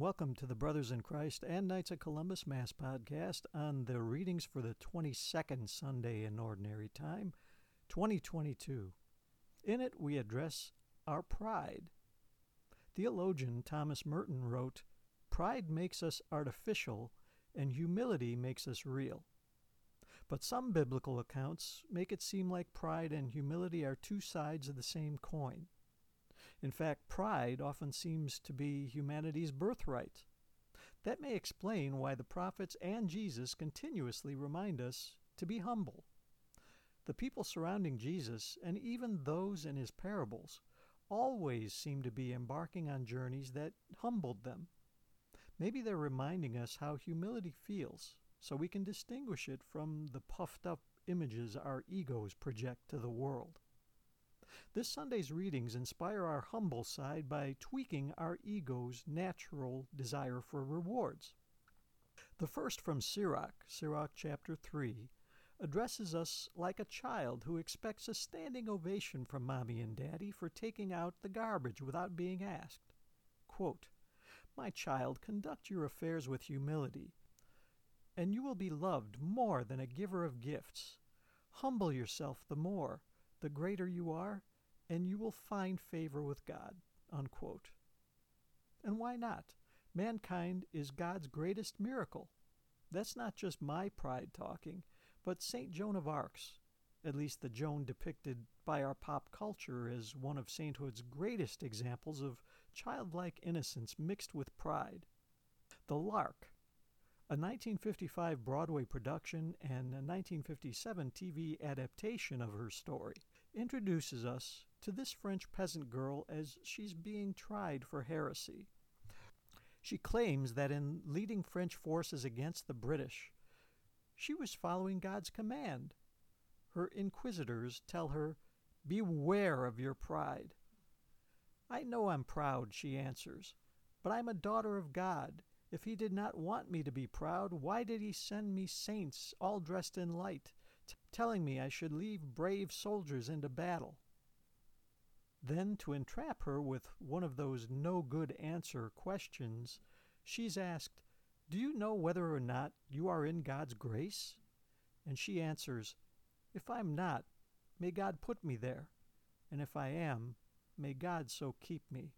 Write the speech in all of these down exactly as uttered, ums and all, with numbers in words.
welcome to the Brothers in Christ and Knights of Columbus Mass podcast on the readings for the twenty-second Sunday in Ordinary Time, twenty twenty-two. In it, we address our pride. Theologian Thomas Merton wrote, "Pride makes us artificial, and humility makes us real." But some biblical accounts make it seem like pride and humility are two sides of the same coin. In fact, pride often seems to be humanity's birthright. That may explain why the prophets and Jesus continuously remind us to be humble. The people surrounding Jesus, and even those in his parables, always seem to be embarking on journeys that humbled them. Maybe they're reminding us how humility feels, so we can distinguish it from the puffed-up images our egos project to the world. This Sunday's readings inspire our humble side by tweaking our ego's natural desire for rewards. The first from Sirach, Sirach chapter three, addresses us like a child who expects a standing ovation from mommy and daddy for taking out the garbage without being asked. Quote, "My child, conduct your affairs with humility, and you will be loved more than a giver of gifts. Humble yourself the more, the greater you are, and you will find favor with God." Unquote. And why not? Mankind is God's greatest miracle. That's not just my pride talking, but Saint Joan of Arc's, at least the Joan depicted by our pop culture as one of sainthood's greatest examples of childlike innocence mixed with pride. The Lark, a nineteen fifty-five Broadway production and a nineteen fifty-seven T V adaptation of her story, introduces us to this French peasant girl as she's being tried for heresy. She claims that in leading French forces against the British, she was following God's command. Her inquisitors tell her, "Beware of your pride." "I know I'm proud," she answers, "but I'm a daughter of God. If he did not want me to be proud, why did he send me saints all dressed in light, t- telling me I should lead brave soldiers into battle?" Then, to entrap her with one of those no-good-answer questions, she's asked, "Do you know whether or not you are in God's grace?" And she answers, "If I'm not, may God put me there, and if I am, may God so keep me."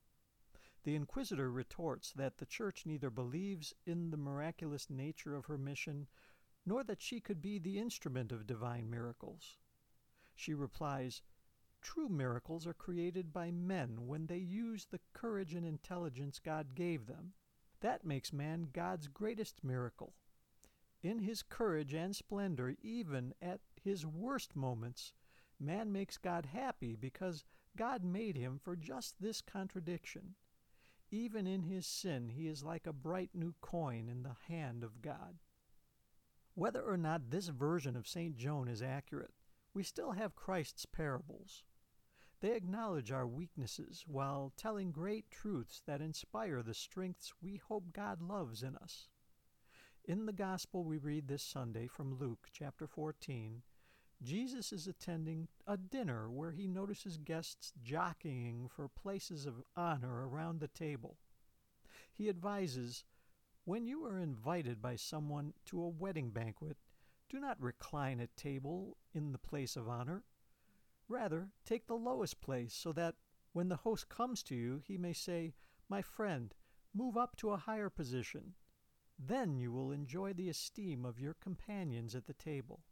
The inquisitor retorts that the Church neither believes in the miraculous nature of her mission, nor that she could be the instrument of divine miracles. She replies, "True miracles are created by men when they use the courage and intelligence God gave them. That makes man God's greatest miracle. In his courage and splendor, even at his worst moments, man makes God happy because God made him for just this contradiction. Even in his sin, he is like a bright new coin in the hand of God." Whether or not this version of Saint Joan is accurate, we still have Christ's parables. They acknowledge our weaknesses while telling great truths that inspire the strengths we hope God loves in us. In the Gospel we read this Sunday from Luke chapter fourteen, Jesus is attending a dinner where he notices guests jockeying for places of honor around the table. He advises, "When you are invited by someone to a wedding banquet, do not recline at table in the place of honor. Rather, take the lowest place so that when the host comes to you, he may say, 'My friend, move up to a higher position.' Then you will enjoy the esteem of your companions at the table."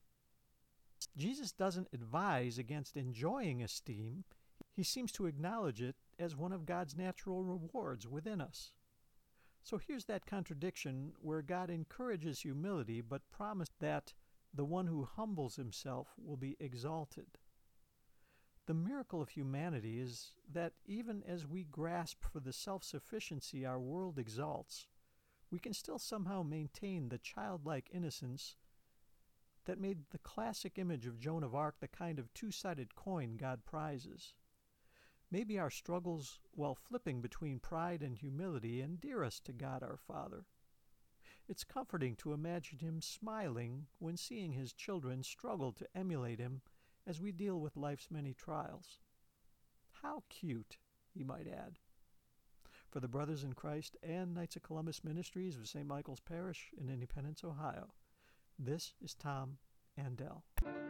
Jesus doesn't advise against enjoying esteem. He seems to acknowledge it as one of God's natural rewards within us. So here's that contradiction where God encourages humility but promised that the one who humbles himself will be exalted. The miracle of humanity is that even as we grasp for the self-sufficiency our world exalts, we can still somehow maintain the childlike innocence that made the classic image of Joan of Arc the kind of two-sided coin God prizes. Maybe our struggles while flipping between pride and humility endear us to God our Father. It's comforting to imagine him smiling when seeing his children struggle to emulate him as we deal with life's many trials. How cute, he might add. for the Brothers in Christ and Knights of Columbus Ministries of Saint Michael's Parish in Independence, Ohio. This is Tom Andel.